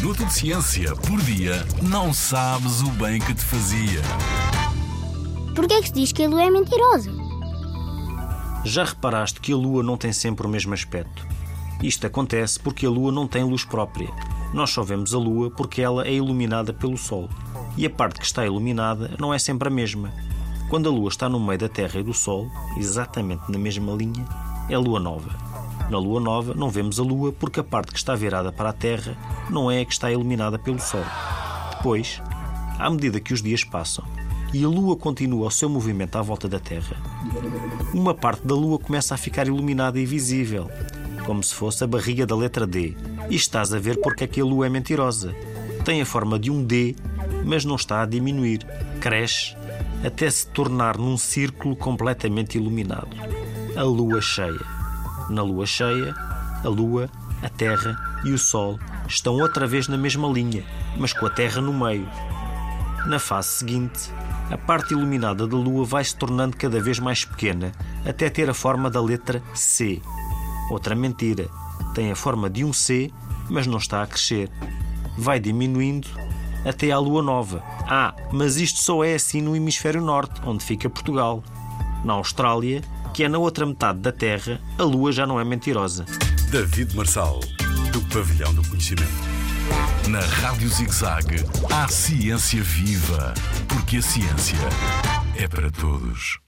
minuto de ciência por dia, não sabes o bem que te fazia. Porquê é que se diz que a Lua é mentirosa? Já reparaste que a Lua não tem sempre o mesmo aspecto? Isto acontece porque a Lua não tem luz própria. Nós só vemos a Lua porque ela é iluminada pelo Sol. E a parte que está iluminada não é sempre a mesma. Quando a Lua está no meio da Terra e do Sol, exatamente na mesma linha, é Lua nova. Na Lua nova não vemos a Lua porque a parte que está virada para a Terra não é a que está iluminada pelo Sol. Depois, à medida que os dias passam e a Lua continua o seu movimento à volta da Terra, uma parte da Lua começa a ficar iluminada e visível, como se fosse a barriga da letra D. E estás a ver porque é que a Lua é mentirosa. Tem a forma de um D, mas não está a diminuir. Cresce até se tornar num círculo completamente iluminado. A Lua cheia. Na Lua cheia, a Lua, a Terra e o Sol estão outra vez na mesma linha, mas com a Terra no meio. Na fase seguinte, a parte iluminada da Lua vai se tornando cada vez mais pequena, até ter a forma da letra C. Outra mentira. Tem a forma de um C, mas não está a crescer. Vai diminuindo até à Lua nova. Mas isto só é assim no hemisfério norte, onde fica Portugal. Na Austrália, que é na outra metade da Terra, a Lua já não é mentirosa. David Marçal, do Pavilhão do Conhecimento. Na Rádio ZigZag, há ciência viva, porque a ciência é para todos.